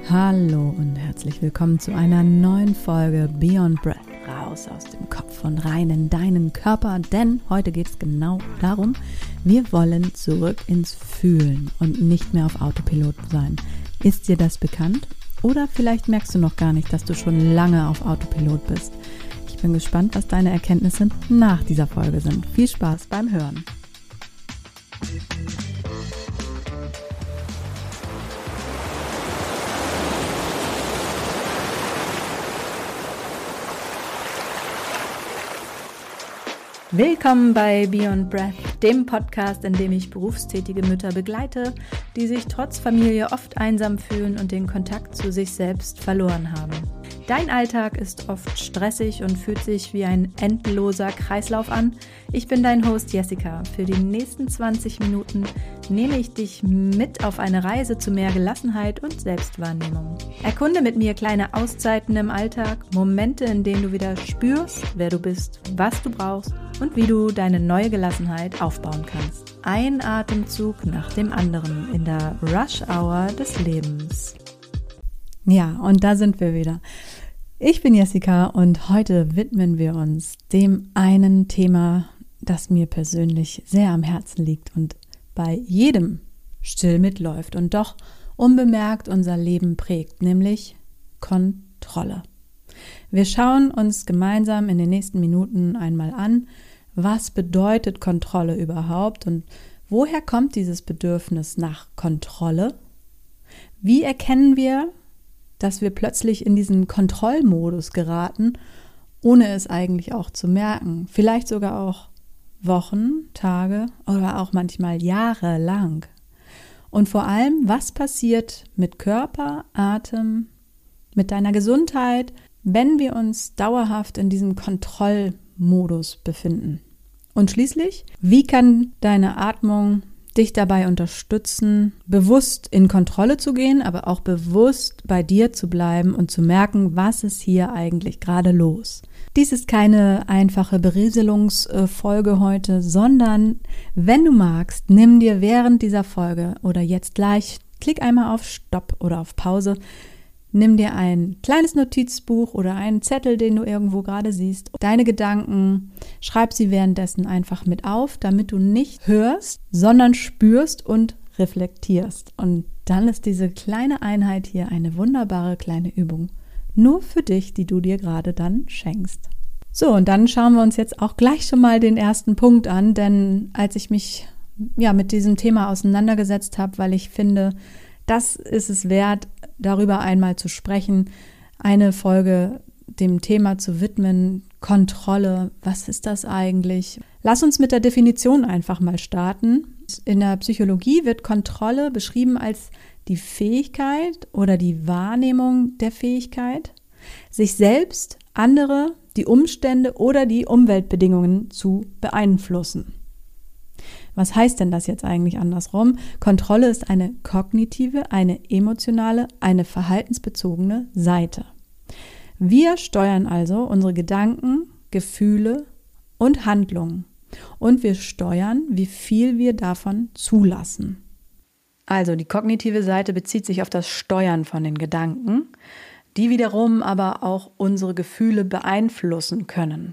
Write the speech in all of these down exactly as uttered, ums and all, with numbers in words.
Hallo und herzlich willkommen zu einer neuen Folge Beyond Breath. Raus aus dem Kopf und rein in deinen Körper, denn heute geht es genau darum, wir wollen zurück ins Fühlen und nicht mehr auf Autopilot sein. Ist dir das bekannt? Oder vielleicht merkst du noch gar nicht, dass du schon lange auf Autopilot bist. Ich bin gespannt, was deine Erkenntnisse nach dieser Folge sind. Viel Spaß beim Hören. Willkommen bei Beyond Breath, dem Podcast, in dem ich berufstätige Mütter begleite, die sich trotz Familie oft einsam fühlen und den Kontakt zu sich selbst verloren haben. Dein Alltag ist oft stressig und fühlt sich wie ein endloser Kreislauf an. Ich bin dein Host Jessica. Für die nächsten zwanzig Minuten nehme ich dich mit auf eine Reise zu mehr Gelassenheit und Selbstwahrnehmung. Erkunde mit mir kleine Auszeiten im Alltag, Momente, in denen du wieder spürst, wer du bist, was du brauchst und wie du deine neue Gelassenheit aufbauen kannst. Ein Atemzug nach dem anderen in der Rush-Hour des Lebens. Ja, und da sind wir wieder. Ich bin Jessica und heute widmen wir uns dem einen Thema, das mir persönlich sehr am Herzen liegt und bei jedem still mitläuft und doch unbemerkt unser Leben prägt, nämlich Kontrolle. Wir schauen uns gemeinsam in den nächsten Minuten einmal an, was bedeutet Kontrolle überhaupt und woher kommt dieses Bedürfnis nach Kontrolle? Wie erkennen wir, dass wir plötzlich in diesen Kontrollmodus geraten, ohne es eigentlich auch zu merken? Vielleicht sogar auch Wochen, Tage oder auch manchmal Jahre lang. Und vor allem, was passiert mit Körper, Atem, mit deiner Gesundheit, wenn wir uns dauerhaft in diesem Kontrollmodus befinden? Und schließlich, wie kann deine Atmung dich dabei unterstützen, bewusst in Kontrolle zu gehen, aber auch bewusst bei dir zu bleiben und zu merken, was ist hier eigentlich gerade los. Dies ist keine einfache Berieselungsfolge heute, sondern wenn du magst, nimm dir während dieser Folge oder jetzt gleich, klick einmal auf Stopp oder auf Pause, nimm dir ein kleines Notizbuch oder einen Zettel, den du irgendwo gerade siehst. Deine Gedanken, schreib sie währenddessen einfach mit auf, damit du nicht hörst, sondern spürst und reflektierst. Und dann ist diese kleine Einheit hier eine wunderbare kleine Übung. Nur für dich, die du dir gerade dann schenkst. So, und dann schauen wir uns jetzt auch gleich schon mal den ersten Punkt an, denn als ich mich ja mit diesem Thema auseinandergesetzt habe, weil ich finde, das ist es wert, darüber einmal zu sprechen, eine Folge dem Thema zu widmen, Kontrolle, was ist das eigentlich? Lass uns mit der Definition einfach mal starten. In der Psychologie wird Kontrolle beschrieben als die Fähigkeit oder die Wahrnehmung der Fähigkeit, sich selbst, andere, die Umstände oder die Umweltbedingungen zu beeinflussen. Was heißt denn das jetzt eigentlich andersrum? Kontrolle ist eine kognitive, eine emotionale, eine verhaltensbezogene Seite. Wir steuern also unsere Gedanken, Gefühle und Handlungen. Und wir steuern, wie viel wir davon zulassen. Also die kognitive Seite bezieht sich auf das Steuern von den Gedanken, die wiederum aber auch unsere Gefühle beeinflussen können.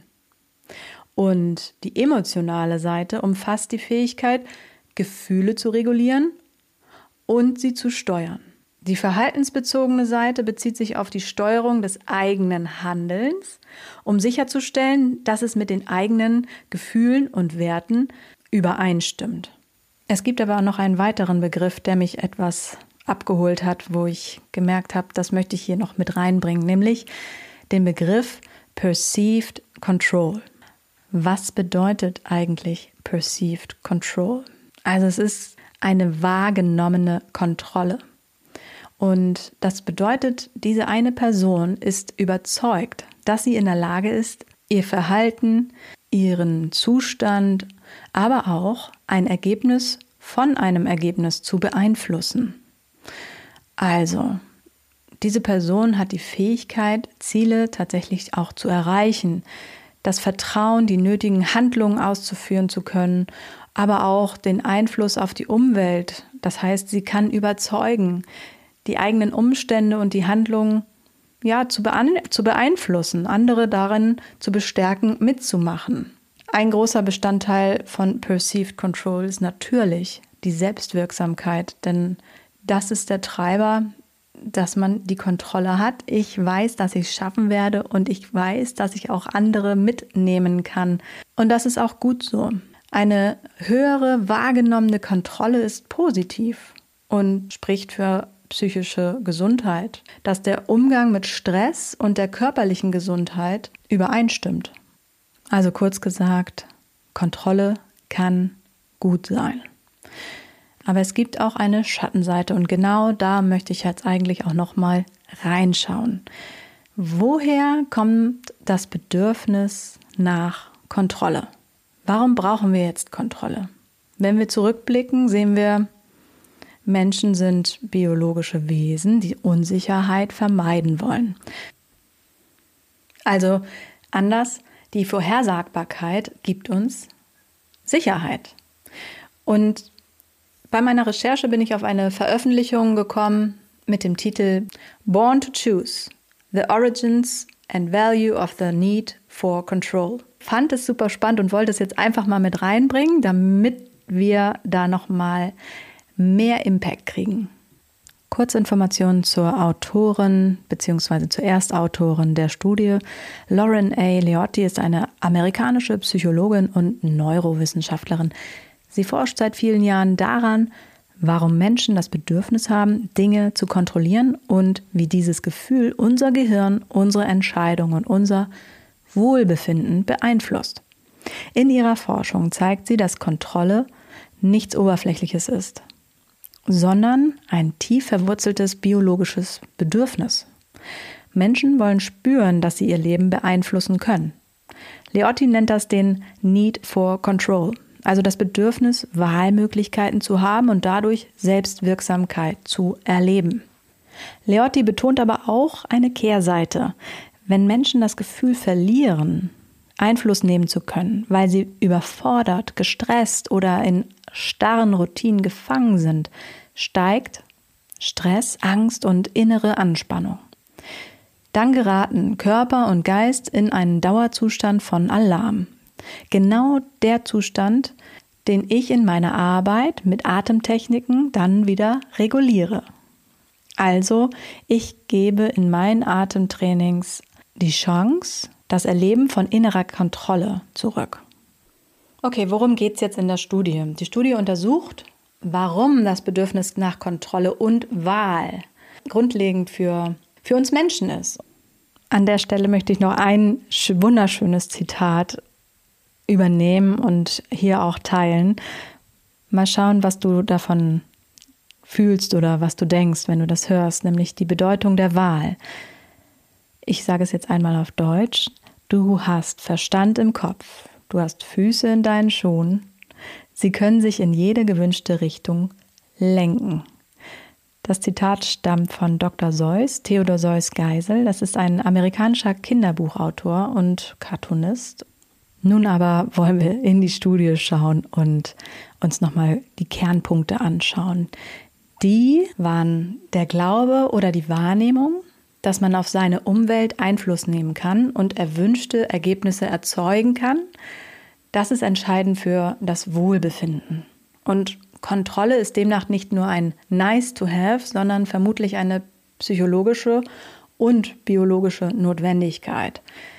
Und die emotionale Seite umfasst die Fähigkeit, Gefühle zu regulieren und sie zu steuern. Die verhaltensbezogene Seite bezieht sich auf die Steuerung des eigenen Handelns, um sicherzustellen, dass es mit den eigenen Gefühlen und Werten übereinstimmt. Es gibt aber auch noch einen weiteren Begriff, der mich etwas abgeholt hat, wo ich gemerkt habe, das möchte ich hier noch mit reinbringen, nämlich den Begriff Perceived Control. Was bedeutet eigentlich Perceived Control? Also es ist eine wahrgenommene Kontrolle. Und das bedeutet, diese eine Person ist überzeugt, dass sie in der Lage ist, ihr Verhalten, ihren Zustand, aber auch ein Ergebnis von einem Ergebnis zu beeinflussen. Also, diese Person hat die Fähigkeit, Ziele tatsächlich auch zu erreichen, das Vertrauen, die nötigen Handlungen auszuführen zu können, aber auch den Einfluss auf die Umwelt. Das heißt, sie kann überzeugen, die eigenen Umstände und die Handlungen ja, zu, bean- zu beeinflussen, andere darin zu bestärken, mitzumachen. Ein großer Bestandteil von Perceived Control ist natürlich die Selbstwirksamkeit, denn das ist der Treiber, dass man die Kontrolle hat. Ich weiß, dass ich es schaffen werde und ich weiß, dass ich auch andere mitnehmen kann. Und das ist auch gut so. Eine höhere wahrgenommene Kontrolle ist positiv und spricht für psychische Gesundheit, dass der Umgang mit Stress und der körperlichen Gesundheit übereinstimmt. Also kurz gesagt, Kontrolle kann gut sein. Aber es gibt auch eine Schattenseite und genau da möchte ich jetzt eigentlich auch nochmal reinschauen. Woher kommt das Bedürfnis nach Kontrolle? Warum brauchen wir jetzt Kontrolle? Wenn wir zurückblicken, sehen wir, Menschen sind biologische Wesen, die Unsicherheit vermeiden wollen. Also anders, die Vorhersagbarkeit gibt uns Sicherheit. Und bei meiner Recherche bin ich auf eine Veröffentlichung gekommen mit dem Titel Born to Choose: The Origins and Value of the Need for Control. Fand es super spannend und wollte es jetzt einfach mal mit reinbringen, damit wir da nochmal mehr Impact kriegen. Kurzinformationen zur Autorin bzw. zur Erstautorin der Studie. Lauren A. Leotti ist eine amerikanische Psychologin und Neurowissenschaftlerin. Sie forscht seit vielen Jahren daran, warum Menschen das Bedürfnis haben, Dinge zu kontrollieren und wie dieses Gefühl unser Gehirn, unsere Entscheidungen und unser Wohlbefinden beeinflusst. In ihrer Forschung zeigt sie, dass Kontrolle nichts Oberflächliches ist, sondern ein tief verwurzeltes biologisches Bedürfnis. Menschen wollen spüren, dass sie ihr Leben beeinflussen können. Leotti nennt das den Need for Control, also das Bedürfnis, Wahlmöglichkeiten zu haben und dadurch Selbstwirksamkeit zu erleben. Leotti betont aber auch eine Kehrseite. Wenn Menschen das Gefühl verlieren, Einfluss nehmen zu können, weil sie überfordert, gestresst oder in starren Routinen gefangen sind, steigt Stress, Angst und innere Anspannung. Dann geraten Körper und Geist in einen Dauerzustand von Alarm. Genau der Zustand, den ich in meiner Arbeit mit Atemtechniken dann wieder reguliere. Also, ich gebe in meinen Atemtrainings die Chance, das Erleben von innerer Kontrolle zurück. Okay, worum geht es jetzt in der Studie? Die Studie untersucht, warum das Bedürfnis nach Kontrolle und Wahl grundlegend für, für uns Menschen ist. An der Stelle möchte ich noch ein wunderschönes Zitat übernehmen und hier auch teilen. Mal schauen, was du davon fühlst oder was du denkst, wenn du das hörst, nämlich die Bedeutung der Wahl. Ich sage es jetzt einmal auf Deutsch. Du hast Verstand im Kopf, du hast Füße in deinen Schuhen. Sie können sich in jede gewünschte Richtung lenken. Das Zitat stammt von Doktor Seuss, Theodor Seuss-Geisel. Das ist ein amerikanischer Kinderbuchautor und Cartoonist. Nun aber wollen wir in die Studie schauen und uns nochmal die Kernpunkte anschauen. Die waren der Glaube oder die Wahrnehmung, dass man auf seine Umwelt Einfluss nehmen kann und erwünschte Ergebnisse erzeugen kann. Das ist entscheidend für das Wohlbefinden. Und Kontrolle ist demnach nicht nur ein Nice to have, sondern vermutlich eine psychologische und biologische Notwendigkeit.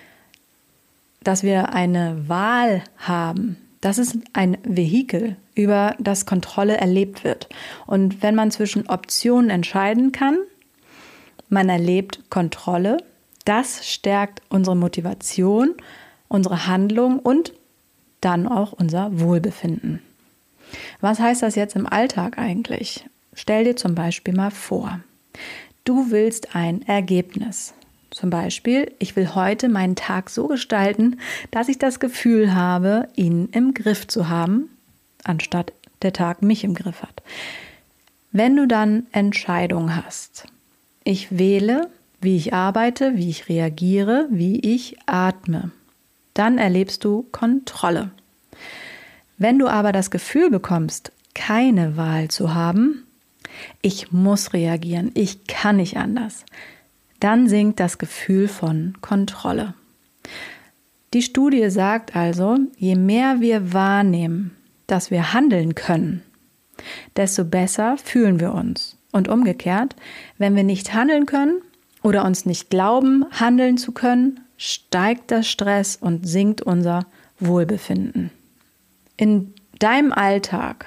Dass wir eine Wahl haben, das ist ein Vehikel, über das Kontrolle erlebt wird. Und wenn man zwischen Optionen entscheiden kann, man erlebt Kontrolle, das stärkt unsere Motivation, unsere Handlung und dann auch unser Wohlbefinden. Was heißt das jetzt im Alltag eigentlich? Stell dir zum Beispiel mal vor, du willst ein Ergebnis. Zum Beispiel, ich will heute meinen Tag so gestalten, dass ich das Gefühl habe, ihn im Griff zu haben, anstatt der Tag mich im Griff hat. Wenn du dann Entscheidungen hast, ich wähle, wie ich arbeite, wie ich reagiere, wie ich atme, dann erlebst du Kontrolle. Wenn du aber das Gefühl bekommst, keine Wahl zu haben, Ich muss reagieren, ich kann nicht anders. Dann sinkt das Gefühl von Kontrolle. Die Studie sagt also, je mehr wir wahrnehmen, dass wir handeln können, desto besser fühlen wir uns. Und umgekehrt, wenn wir nicht handeln können oder uns nicht glauben, handeln zu können, steigt der Stress und sinkt unser Wohlbefinden. In deinem Alltag,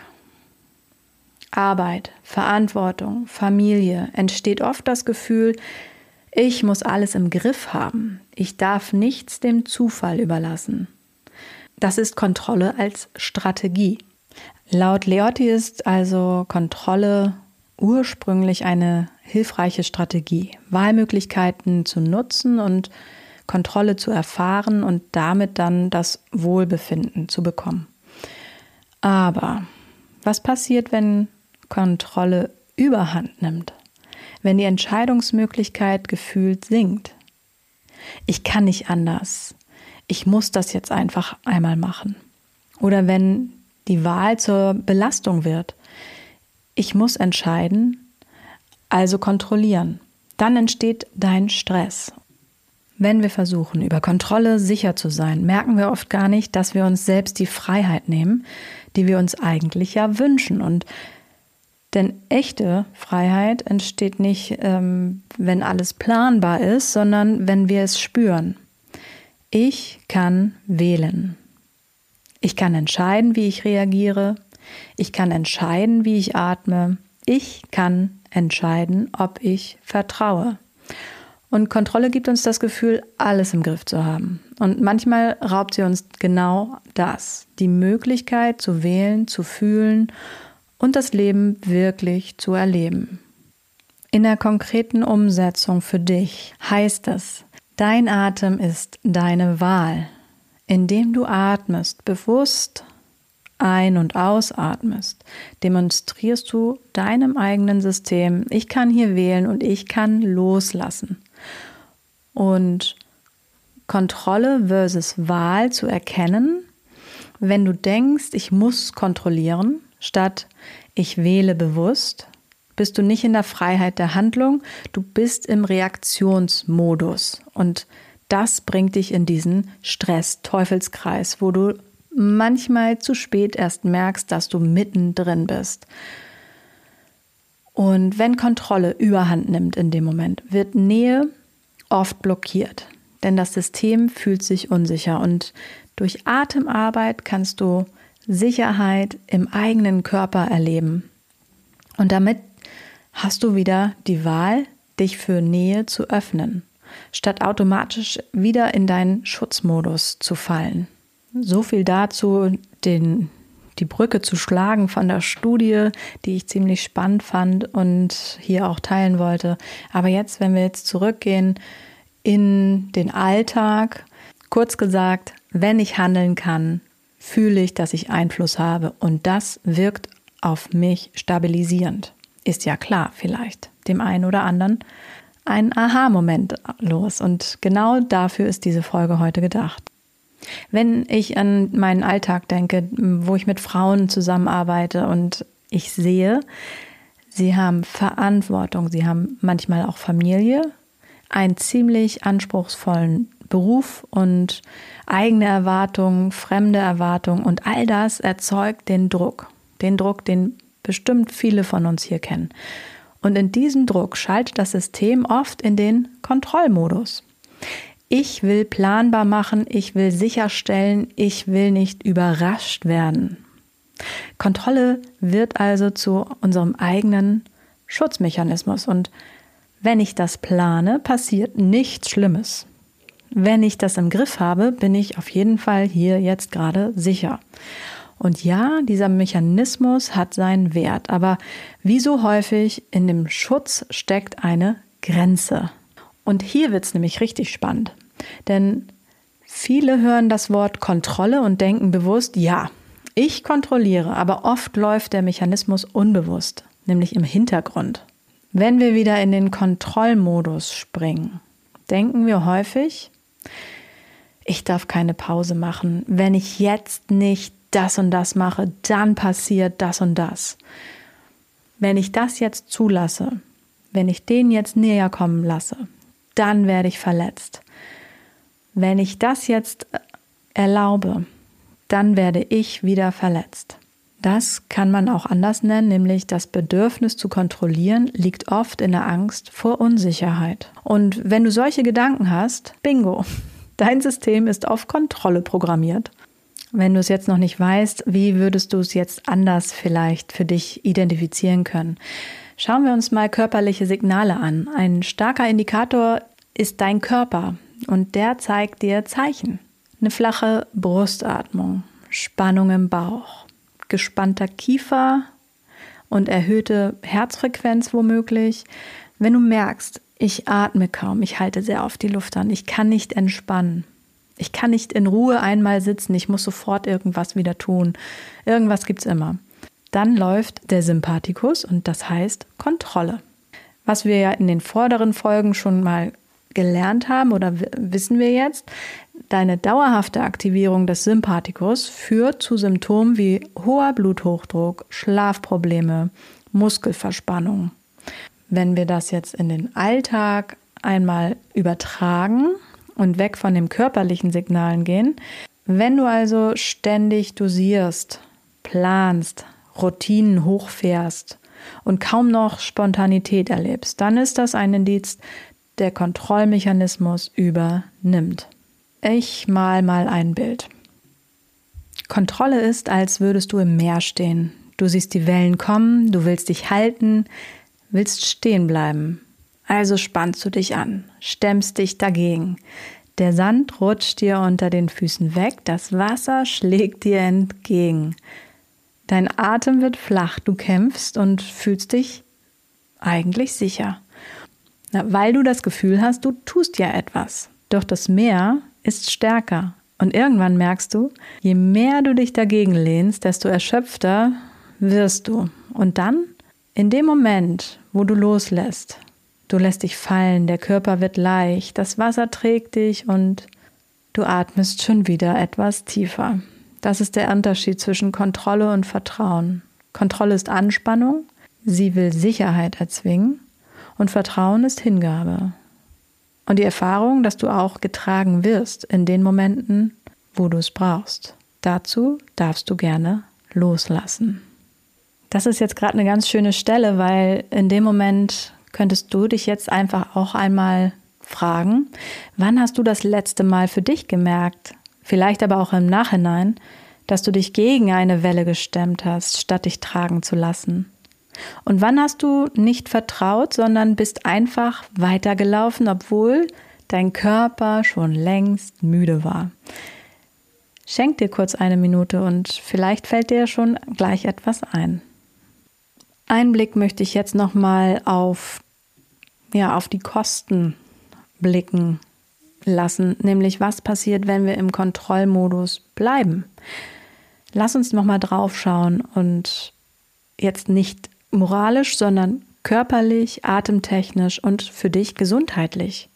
Arbeit, Verantwortung, Familie entsteht oft das Gefühl, ich muss alles im Griff haben. Ich darf nichts dem Zufall überlassen. Das ist Kontrolle als Strategie. Laut Leotti ist also Kontrolle ursprünglich eine hilfreiche Strategie, Wahlmöglichkeiten zu nutzen und Kontrolle zu erfahren und damit dann das Wohlbefinden zu bekommen. Aber was passiert, wenn Kontrolle Überhand nimmt? Wenn die Entscheidungsmöglichkeit gefühlt sinkt? Ich kann nicht anders. Ich muss das jetzt einfach einmal machen. Oder wenn die Wahl zur Belastung wird. Ich muss entscheiden, also kontrollieren. Dann entsteht dein Stress. Wenn wir versuchen, über Kontrolle sicher zu sein, merken wir oft gar nicht, dass wir uns selbst die Freiheit nehmen, die wir uns eigentlich ja wünschen. Und denn echte Freiheit entsteht nicht, ähm, wenn alles planbar ist, sondern wenn wir es spüren. Ich kann wählen. Ich kann entscheiden, wie ich reagiere. Ich kann entscheiden, wie ich atme. Ich kann entscheiden, ob ich vertraue. Und Kontrolle gibt uns das Gefühl, alles im Griff zu haben. Und manchmal raubt sie uns genau das, die Möglichkeit zu wählen, zu fühlen und das Leben wirklich zu erleben. In der konkreten Umsetzung für dich heißt es, dein Atem ist deine Wahl. Indem du atmest, bewusst ein- und ausatmest, demonstrierst du deinem eigenen System, ich kann hier wählen und ich kann loslassen. Und Kontrolle versus Wahl zu erkennen, wenn du denkst, ich muss kontrollieren, statt ich wähle bewusst, bist du nicht in der Freiheit der Handlung, du bist im Reaktionsmodus und das bringt dich in diesen Stress-Teufelskreis, wo du manchmal zu spät erst merkst, dass du mittendrin bist. Und wenn Kontrolle Überhand nimmt in dem Moment, wird Nähe oft blockiert, denn das System fühlt sich unsicher und durch Atemarbeit kannst du Sicherheit im eigenen Körper erleben. Und damit hast du wieder die Wahl, dich für Nähe zu öffnen, statt automatisch wieder in deinen Schutzmodus zu fallen. So viel dazu, den, die Brücke zu schlagen von der Studie, die ich ziemlich spannend fand und hier auch teilen wollte. Aber jetzt, wenn wir jetzt zurückgehen in den Alltag, kurz gesagt, wenn ich handeln kann, fühle ich, dass ich Einfluss habe und das wirkt auf mich stabilisierend. Ist ja klar, vielleicht dem einen oder anderen ein Aha-Moment los und genau dafür ist diese Folge heute gedacht. Wenn ich an meinen Alltag denke, wo ich mit Frauen zusammenarbeite und ich sehe, sie haben Verantwortung, sie haben manchmal auch Familie, einen ziemlich anspruchsvollen Beruf und eigene Erwartungen, fremde Erwartungen und all das erzeugt den Druck. Den Druck, den bestimmt viele von uns hier kennen. Und in diesem Druck schaltet das System oft in den Kontrollmodus. Ich will planbar machen, ich will sicherstellen, ich will nicht überrascht werden. Kontrolle wird also zu unserem eigenen Schutzmechanismus und wenn ich das plane, passiert nichts Schlimmes. Wenn ich das im Griff habe, bin ich auf jeden Fall hier jetzt gerade sicher. Und ja, dieser Mechanismus hat seinen Wert, aber wie so häufig in dem Schutz steckt eine Grenze. Und hier wird es nämlich richtig spannend, denn viele hören das Wort Kontrolle und denken bewusst, ja, ich kontrolliere, aber oft läuft der Mechanismus unbewusst, nämlich im Hintergrund. Wenn wir wieder in den Kontrollmodus springen, denken wir häufig, ich darf keine Pause machen. Wenn ich jetzt nicht das und das mache, dann passiert das und das. wenn ich das jetzt zulasse, wenn ich den jetzt näher kommen lasse, dann werde ich verletzt. Wenn ich das jetzt erlaube, dann werde ich wieder verletzt. Das kann man auch anders nennen, nämlich das Bedürfnis zu kontrollieren liegt oft in der Angst vor Unsicherheit. Und wenn du solche Gedanken hast, bingo, dein System ist auf Kontrolle programmiert. Wenn du es jetzt noch nicht weißt, wie würdest du es jetzt anders vielleicht für dich identifizieren können? Schauen wir uns mal körperliche Signale an. Ein starker Indikator ist dein Körper und der zeigt dir Zeichen. Eine flache Brustatmung, Spannung im Bauch, gespannter Kiefer und erhöhte Herzfrequenz womöglich. Wenn du merkst, ich atme kaum, ich halte sehr oft die Luft an, ich kann nicht entspannen, ich kann nicht in Ruhe einmal sitzen, ich muss sofort irgendwas wieder tun, irgendwas gibt's immer. Dann läuft der Sympathikus und das heißt Kontrolle. Was wir ja in den vorderen Folgen schon mal gelernt haben oder w- wissen wir jetzt, deine dauerhafte Aktivierung des Sympathikus führt zu Symptomen wie hoher Bluthochdruck, Schlafprobleme, Muskelverspannung. Wenn wir das jetzt in den Alltag einmal übertragen und weg von den körperlichen Signalen gehen, wenn du also ständig dosierst, planst, Routinen hochfährst und kaum noch Spontanität erlebst, dann ist das ein Indiz, der Kontrollmechanismus übernimmt. Ich mal mal ein Bild. Kontrolle ist, als würdest du im Meer stehen. Du siehst die Wellen kommen, du willst dich halten, willst stehen bleiben. Also spannst du dich an, stemmst dich dagegen. Der Sand rutscht dir unter den Füßen weg, das Wasser schlägt dir entgegen. Dein Atem wird flach, du kämpfst und fühlst dich eigentlich sicher. Na, weil du das Gefühl hast, du tust ja etwas. Doch das Meer ist stärker. Und irgendwann merkst du, je mehr du dich dagegen lehnst, desto erschöpfter wirst du. Und dann, in dem Moment, wo du loslässt, du lässt dich fallen, der Körper wird leicht, das Wasser trägt dich und du atmest schon wieder etwas tiefer. Das ist der Unterschied zwischen Kontrolle und Vertrauen. Kontrolle ist Anspannung, sie will Sicherheit erzwingen und Vertrauen ist Hingabe. Und die Erfahrung, dass du auch getragen wirst in den Momenten, wo du es brauchst. Dazu darfst du gerne loslassen. Das ist jetzt gerade eine ganz schöne Stelle, weil in dem Moment könntest du dich jetzt einfach auch einmal fragen, wann hast du das letzte Mal für dich gemerkt, vielleicht aber auch im Nachhinein, dass du dich gegen eine Welle gestemmt hast, statt dich tragen zu lassen? Und wann hast du nicht vertraut, sondern bist einfach weitergelaufen, obwohl dein Körper schon längst müde war? Schenk dir kurz eine Minute und vielleicht fällt dir schon gleich etwas ein. Einen Blick möchte ich jetzt nochmal auf, ja, auf die Kosten blicken lassen, nämlich was passiert, wenn wir im Kontrollmodus bleiben. Lass uns nochmal drauf schauen und jetzt nicht moralisch, sondern körperlich, atemtechnisch und für dich gesundheitlich.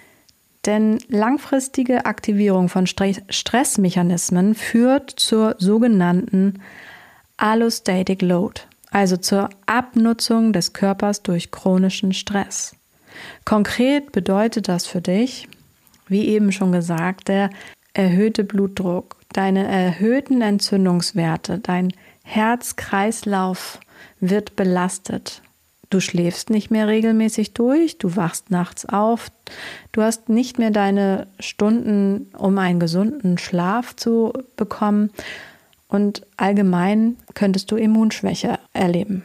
Denn langfristige Aktivierung von Stressmechanismen führt zur sogenannten Allostatic Load, also zur Abnutzung des Körpers durch chronischen Stress. Konkret bedeutet das für dich, wie eben schon gesagt, der erhöhte Blutdruck, deine erhöhten Entzündungswerte, dein Herz-Kreislauf wird belastet. Du schläfst nicht mehr regelmäßig durch, du wachst nachts auf, du hast nicht mehr deine Stunden, um einen gesunden Schlaf zu bekommen und allgemein könntest du Immunschwäche erleben.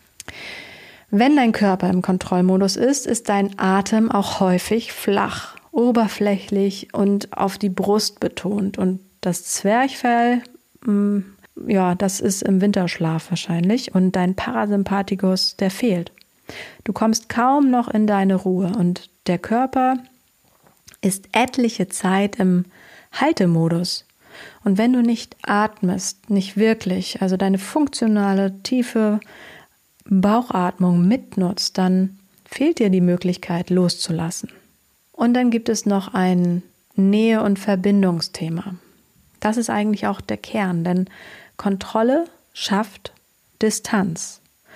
Wenn dein Körper im Kontrollmodus ist, ist dein Atem auch häufig flach, oberflächlich und auf die Brust betont und das Zwerchfell, mh, ja, das ist im Winterschlaf wahrscheinlich und dein Parasympathikus, der fehlt. Du kommst kaum noch in deine Ruhe und der Körper ist etliche Zeit im Haltemodus. Und wenn du nicht atmest, nicht wirklich, also deine funktionale, tiefe Bauchatmung mitnutzt, dann fehlt dir die Möglichkeit loszulassen. Und dann gibt es noch ein Nähe- und Verbindungsthema. Das ist eigentlich auch der Kern, denn Kontrolle schafft Distanz.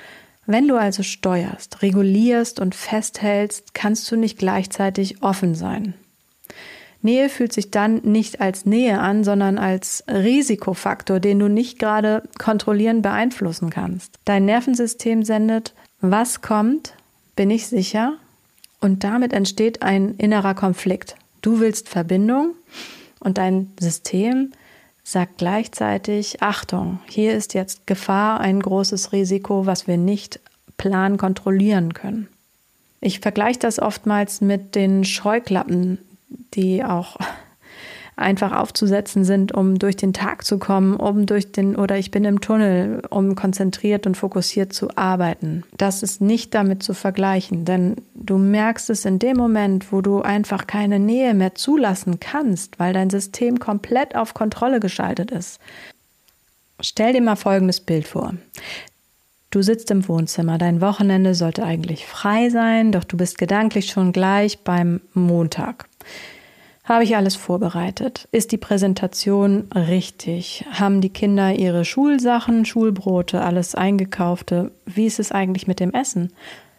Wenn du also steuerst, regulierst und festhältst, kannst du nicht gleichzeitig offen sein. Nähe fühlt sich dann nicht als Nähe an, sondern als Risikofaktor, den du nicht gerade kontrollieren, beeinflussen kannst. Dein Nervensystem sendet, was kommt, bin ich sicher? Und damit entsteht ein innerer Konflikt. Du willst Verbindung und dein System sagt gleichzeitig, Achtung, hier ist jetzt Gefahr, ein großes Risiko, was wir nicht planen, kontrollieren können. Ich vergleiche das oftmals mit den Scheuklappen, die auch einfach aufzusetzen sind, um durch den Tag zu kommen, um durch den, oder ich bin im Tunnel, um konzentriert und fokussiert zu arbeiten. Das ist nicht damit zu vergleichen, denn du merkst es in dem Moment, wo du einfach keine Nähe mehr zulassen kannst, weil dein System komplett auf Kontrolle geschaltet ist. Stell dir mal folgendes Bild vor. Du sitzt im Wohnzimmer, dein Wochenende sollte eigentlich frei sein, doch du bist gedanklich schon gleich beim Montag. Habe ich alles vorbereitet? Ist die Präsentation richtig? Haben die Kinder ihre Schulsachen, Schulbrote, alles Eingekaufte? Wie ist es eigentlich mit dem Essen?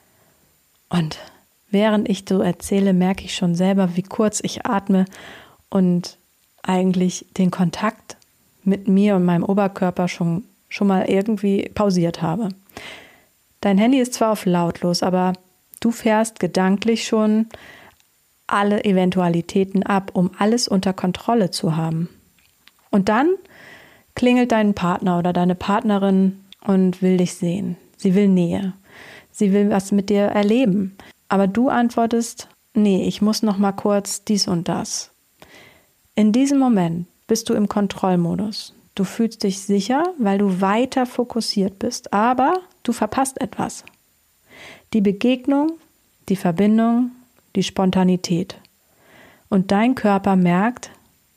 Und während ich so erzähle, merke ich schon selber, wie kurz ich atme und eigentlich den Kontakt mit mir und meinem Oberkörper schon, schon mal irgendwie pausiert habe. Dein Handy ist zwar auf lautlos, aber du fährst gedanklich schon alle Eventualitäten ab, um alles unter Kontrolle zu haben. Und dann klingelt dein Partner oder deine Partnerin und will dich sehen. Sie will Nähe. Sie will was mit dir erleben. Aber du antwortest, nee, ich muss noch mal kurz dies und das. In diesem Moment bist du im Kontrollmodus. Du fühlst dich sicher, weil du weiter fokussiert bist, aber du verpasst etwas. Die Begegnung, die Verbindung, die Spontanität. Und dein Körper merkt,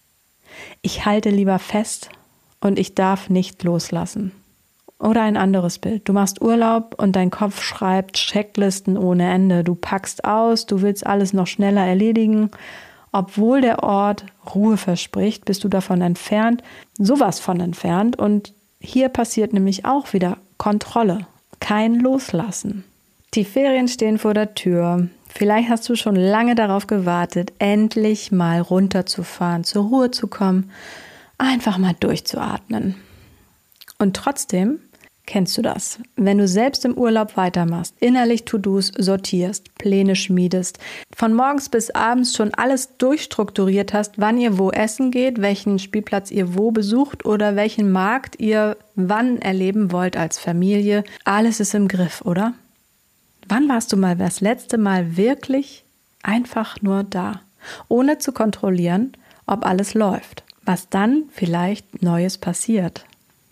ich halte lieber fest und ich darf nicht loslassen. Oder ein anderes Bild. Du machst Urlaub und dein Kopf schreibt Checklisten ohne Ende. Du packst aus, du willst alles noch schneller erledigen. Obwohl der Ort Ruhe verspricht, bist du davon entfernt, sowas von entfernt. Und hier passiert nämlich auch wieder Kontrolle, kein Loslassen. Die Ferien stehen vor der Tür. Vielleicht hast du schon lange darauf gewartet, endlich mal runterzufahren, zur Ruhe zu kommen, einfach mal durchzuatmen. Und trotzdem kennst du das, wenn du selbst im Urlaub weitermachst, innerlich To-Dos sortierst, Pläne schmiedest, von morgens bis abends schon alles durchstrukturiert hast, wann ihr wo essen geht, welchen Spielplatz ihr wo besucht oder welchen Markt ihr wann erleben wollt als Familie. Alles ist im Griff, oder? Wann warst du mal das letzte Mal wirklich einfach nur da, ohne zu kontrollieren, ob alles läuft, was dann vielleicht Neues passiert?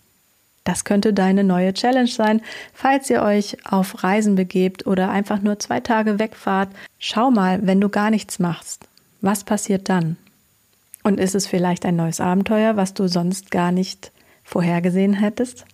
Das könnte deine neue Challenge sein, falls ihr euch auf Reisen begebt oder einfach nur zwei Tage wegfahrt. Schau mal, wenn du gar nichts machst, was passiert dann? Und ist es vielleicht ein neues Abenteuer, was du sonst gar nicht vorhergesehen hättest?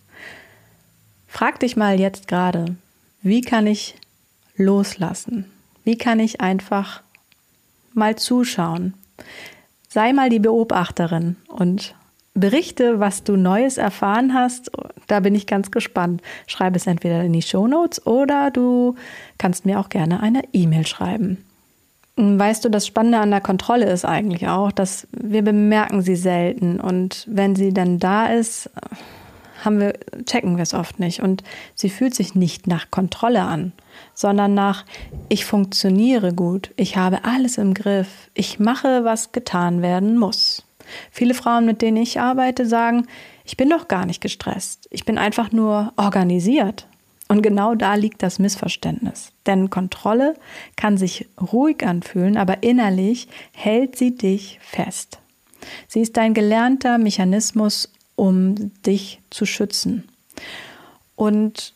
Frag dich mal jetzt gerade, wie kann ich loslassen? Wie kann ich einfach mal zuschauen? Sei mal die Beobachterin und berichte, was du Neues erfahren hast. Da bin ich ganz gespannt. Schreib es entweder in die Shownotes oder du kannst mir auch gerne eine E-Mail schreiben. Weißt du, das Spannende an der Kontrolle ist eigentlich auch, dass wir bemerken sie selten und wenn sie dann da ist, haben wir, checken wir es oft nicht und sie fühlt sich nicht nach Kontrolle an, sondern nach, ich funktioniere gut, ich habe alles im Griff, ich mache, was getan werden muss. Viele Frauen, mit denen ich arbeite, sagen, ich bin doch gar nicht gestresst, ich bin einfach nur organisiert. Und genau da liegt das Missverständnis. Denn Kontrolle kann sich ruhig anfühlen, aber innerlich hält sie dich fest. Sie ist ein gelernter Mechanismus, um dich zu schützen. Und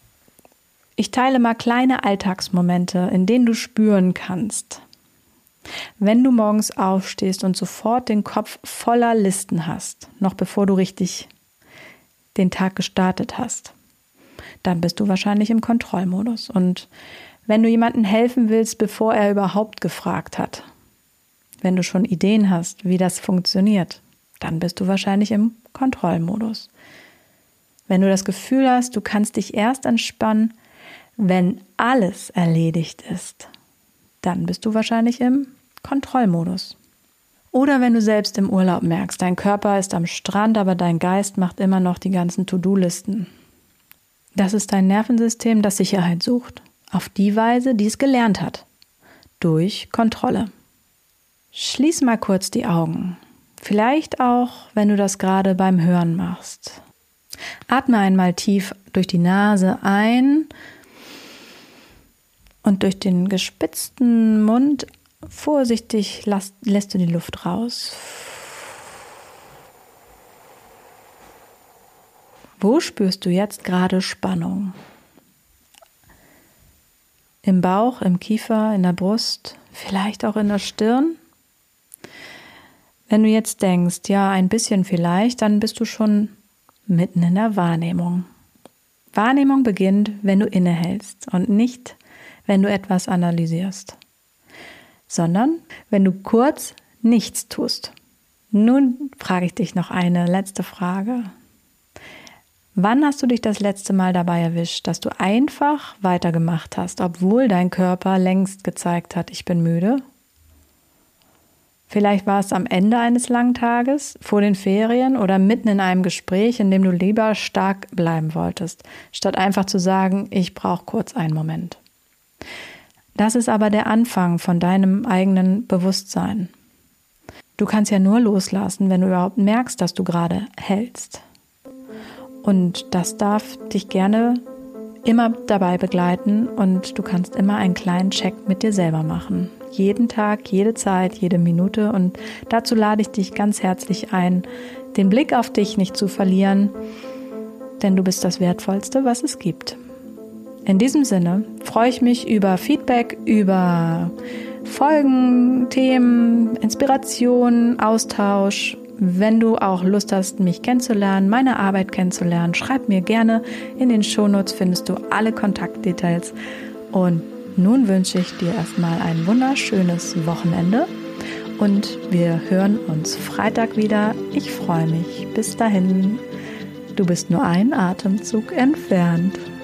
ich teile mal kleine Alltagsmomente, in denen du spüren kannst, wenn du morgens aufstehst und sofort den Kopf voller Listen hast, noch bevor du richtig den Tag gestartet hast, dann bist du wahrscheinlich im Kontrollmodus. Und wenn du jemandem helfen willst, bevor er überhaupt gefragt hat, wenn du schon Ideen hast, wie das funktioniert, dann bist du wahrscheinlich im Kontrollmodus. Wenn du das Gefühl hast, du kannst dich erst entspannen, Wenn alles erledigt ist, dann bist du wahrscheinlich im Kontrollmodus. Oder wenn du selbst im Urlaub merkst, dein Körper ist am Strand, aber dein Geist macht immer noch die ganzen To-Do-Listen. Das ist dein Nervensystem, das Sicherheit sucht. Auf die Weise, die es gelernt hat. Durch Kontrolle. Schließ mal kurz die Augen. Vielleicht auch, wenn du das gerade beim Hören machst. Atme einmal tief durch die Nase ein und durch den gespitzten Mund vorsichtig lässt, lässt du die Luft raus. Wo spürst du jetzt gerade Spannung? Im Bauch, im Kiefer, in der Brust, vielleicht auch in der Stirn? Wenn du jetzt denkst, ja, ein bisschen vielleicht, dann bist du schon mitten in der Wahrnehmung. Wahrnehmung beginnt, wenn du innehältst und nicht, wenn du etwas analysierst, sondern wenn du kurz nichts tust. Nun frage ich dich noch eine letzte Frage. Wann hast du dich das letzte Mal dabei erwischt, dass du einfach weitergemacht hast, obwohl dein Körper längst gezeigt hat, ich bin müde? Vielleicht war es am Ende eines langen Tages, vor den Ferien oder mitten in einem Gespräch, in dem du lieber stark bleiben wolltest, statt einfach zu sagen, ich brauche kurz einen Moment. Das ist aber der Anfang von deinem eigenen Bewusstsein. Du kannst ja nur loslassen, wenn du überhaupt merkst, dass du gerade hältst. Und das darf dich gerne immer dabei begleiten und du kannst immer einen kleinen Check mit dir selber machen. Jeden Tag, jede Zeit, jede Minute und dazu lade ich dich ganz herzlich ein, den Blick auf dich nicht zu verlieren, denn du bist das Wertvollste, was es gibt. In diesem Sinne freue ich mich über Feedback, über Folgen, Themen, Inspiration, Austausch. Wenn du auch Lust hast, mich kennenzulernen, meine Arbeit kennenzulernen, schreib mir gerne. In den Shownotes findest du alle Kontaktdetails. Und nun wünsche ich dir erstmal ein wunderschönes Wochenende und wir hören uns Freitag wieder. Ich freue mich. Bis dahin, du bist nur einen Atemzug entfernt.